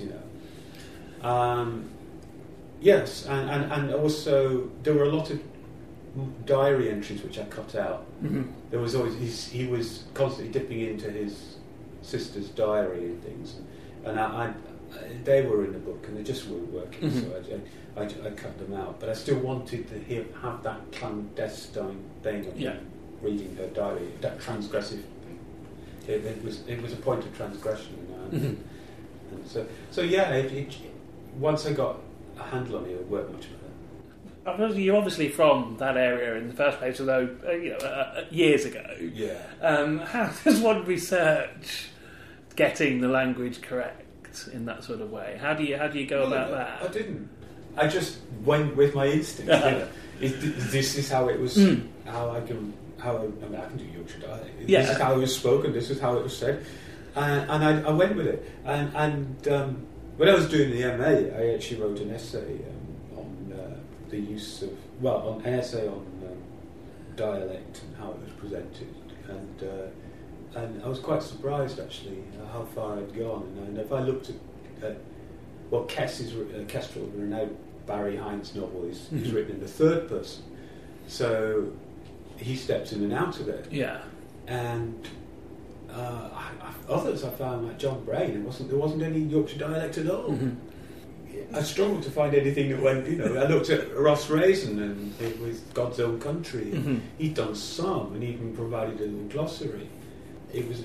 Yes, and also there were a lot of diary entries which I cut out. There was always he was constantly dipping into his sister's diary and things, and they were in the book and they just weren't working, so I cut them out. But I still wanted to have that clandestine thing of reading her diary, that transgressive thing. It was a point of transgression, and so yeah. Once I got a handle on it, it worked much better. You're obviously from that area in the first place, although years ago. Yeah. How does one research getting the language correct in that sort of way? How do you go about that? I didn't. I just went with my instincts. This is how it was. I can do Yorkshire dialect. This is how it was spoken. This is how it was said, and I went with it. And when I was doing the MA, I actually wrote an essay on the use of an essay on dialect and how it was presented, and I was quite surprised how far I'd gone. And if I looked at Kestrel, the renowned Barry Hines novel, is written in the third person, so he steps in and out of it. Yeah. And others I found, like John Brain, there wasn't any Yorkshire dialect at all. I struggled to find anything that went, I looked at Ross Raisin and it was God's Own Country. He'd done some and even provided a little glossary.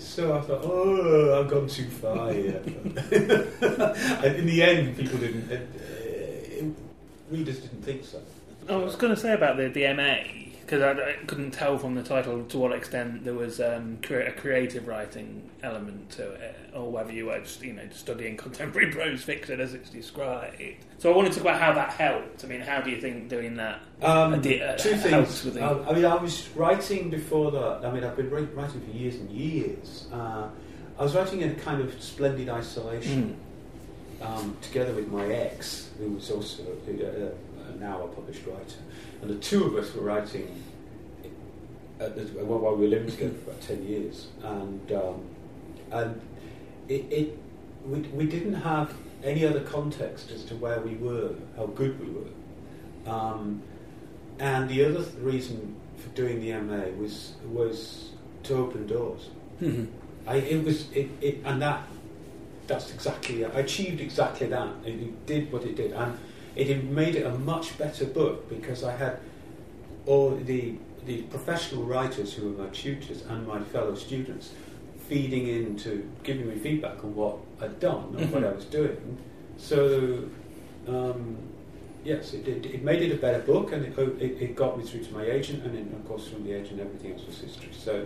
So I thought, oh, I've gone too far here. And in the end, people didn't. Readers didn't think so. I was going to say about the MA, because I couldn't tell from the title to what extent there was a creative writing element to it, or whether you were just, studying contemporary prose fiction as it's described. So I wanted to talk about how that helped. I mean, how do you think doing that two things. With I was writing before that. I mean, I've been writing for years and years. I was writing in a kind of splendid isolation, together with my ex, who was also now a published writer. And the two of us were writing while we were living together for about 10 years. And we didn't have any other context as to where we were, how good we were. And the other reason for doing the MA was to open doors. Mm-hmm. That's exactly, I achieved exactly that. It did what it did. And it made it a much better book because I had all the professional writers who were my tutors and my fellow students feeding into, giving me feedback on what I'd done and what I was doing. So, yes, it did. It made it a better book, and it got me through to my agent, and then, of course, from the agent, everything else was history. So,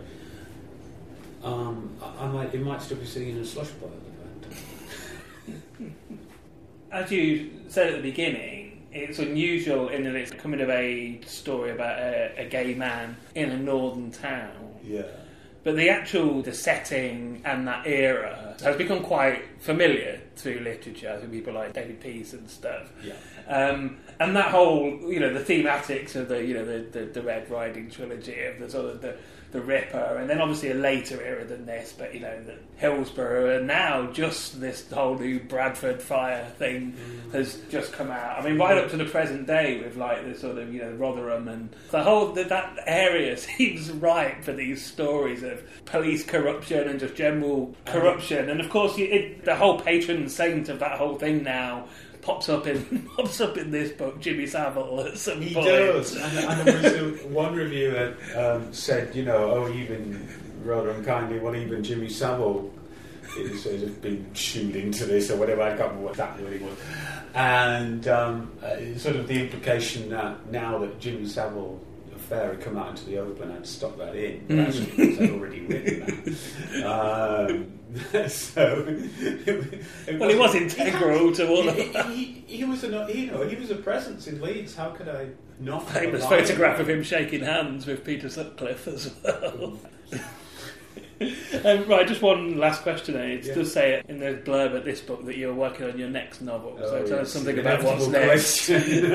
it might still be sitting in a slush pile at the moment. As you said at the beginning, it's unusual in that it's a coming-of-age story about a gay man in a northern town. Yeah. But the setting and that era has become quite familiar through literature, through people like David Peace and stuff. Yeah. And that whole, the thematics of the Red Riding trilogy of the sort of the Ripper, and then obviously a later era than this, but the Hillsborough, and now just this whole new Bradford Fire thing has just come out. I mean, right up to the present day with the sort of Rotherham, and the whole that area seems ripe for these stories of police corruption and just general corruption. And of course, the whole patron saint of that whole thing now pops up in this book, Jimmy Savile, at some point. He does, and there was one reviewer said, even rather unkindly, even Jimmy Savile has been chewed into this or whatever. I can't remember what that really was. And sort of the implication that now that Jimmy Savile affair had come out into the open, I'd stop that in. But actually, because I'd already written that. Well, he was integral to all of that. He was a presence in Leeds. How could I not? Famous photograph of him shaking hands with Peter Sutcliffe as well. Right, just one last question. It does say it in the blurb at this book that you're working on your next novel. So tell us something about what's next.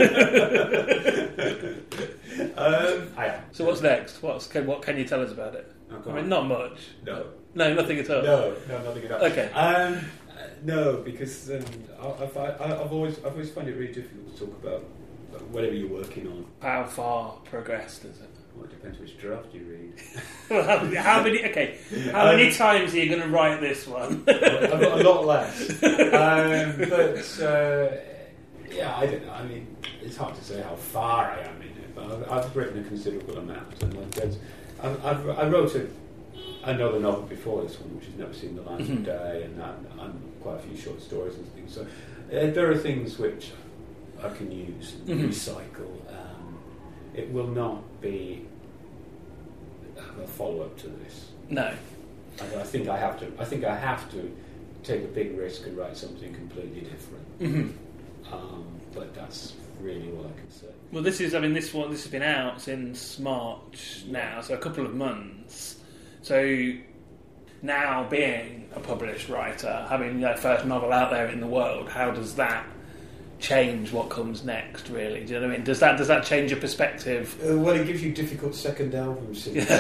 So what's next? What can you tell us about it? I mean, not much. No, nothing at all. No, nothing at all. Okay. No, because I've always found it really difficult to talk about whatever you're working on. How far progressed is it? Well, it depends which draft you read. How many? Okay, how many times are you going to write this one? I've got a lot less. But I don't know. I mean, it's hard to say how far I am in it, but I've written a considerable amount, and I wrote another novel before this one, which has never seen the light of day, and quite a few short stories and things. So there are things which I can use and recycle. It will not be a follow-up to this. No. I think I have to take a big risk and write something completely different. But that's really all I can say. Well, this has been out since March now, so a couple of months. So now, being a published writer, having their first novel out there in the world, how does that change what comes next, really? Do you know what I mean? Does that change your perspective? Well, it gives you difficult second album syndrome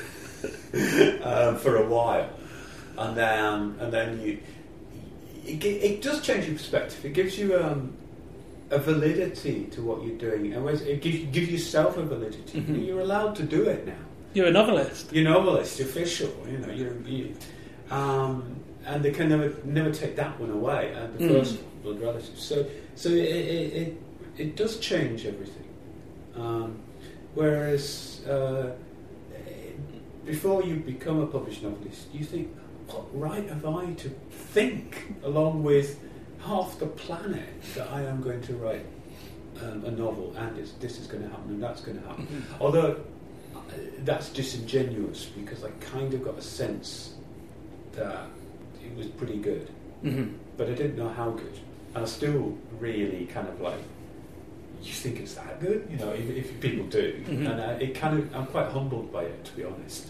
for a while, and then it does change your perspective. It gives you a validity to what you're doing, and it gives yourself a validity. You're allowed to do it now. You're a novelist. You're a novelist, official. And they can never take that one away. The first blood relatives. So it does change everything. Whereas before you become a published novelist, you think, what right have I to think, along with half the planet, that I am going to write a novel, and this is going to happen and that's going to happen. Mm-hmm. Although that's disingenuous, because I kind of got a sense that it was pretty good, but I didn't know how good. And I still really kind of like, you think it's that good? You know, if people do. And I'm quite humbled by it, to be honest.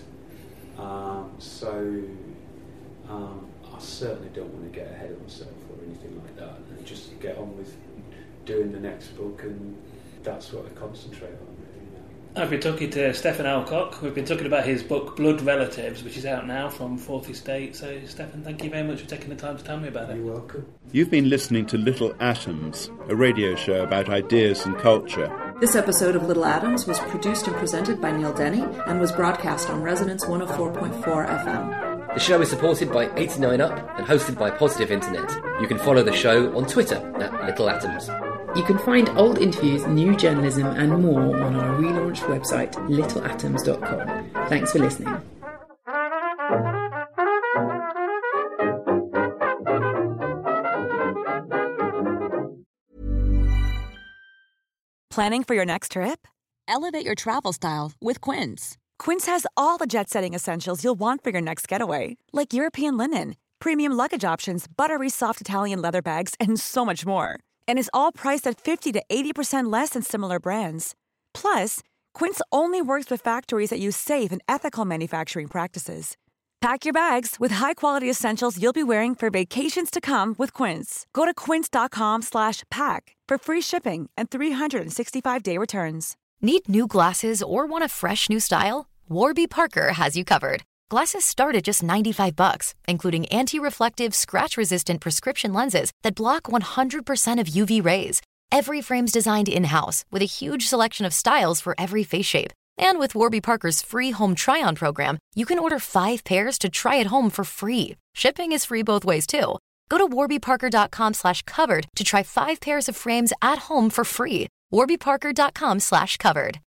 So I certainly don't want to get ahead of myself or anything like that, and just get on with doing the next book, and that's what I concentrate on really now. I've been talking to Stephen Alcock. We've been talking about his book Blood Relatives, which is out now from Fourth Estate. So Stephen, thank you very much for taking the time to tell me about it. You're welcome. You've been listening to Little Atoms, a radio show about ideas and culture. This episode of Little Atoms was produced and presented by Neil Denny and was broadcast on Resonance 104.4 FM. The show is supported by 89UP and hosted by Positive Internet. You can follow the show on Twitter at Little Atoms. You can find old interviews, new journalism and more on our relaunched website, littleatoms.com. Thanks for listening. Planning for your next trip? Elevate your travel style with Quince. Quince has all the jet-setting essentials you'll want for your next getaway, like European linen, premium luggage options, buttery soft Italian leather bags, and so much more. And is all priced at 50 to 80% less than similar brands. Plus, Quince only works with factories that use safe and ethical manufacturing practices. Pack your bags with high-quality essentials you'll be wearing for vacations to come with Quince. Go to quince.com/pack for free shipping and 365-day returns. Need new glasses or want a fresh new style? Warby Parker has you covered. Glasses start at just $95, including anti-reflective, scratch-resistant prescription lenses that block 100% of UV rays. Every frame's designed in-house with a huge selection of styles for every face shape. And with Warby Parker's free home try-on program, you can order 5 pairs to try at home for free. Shipping is free both ways, too. Go to warbyparker.com/covered to try 5 pairs of frames at home for free. warbyparker.com/covered.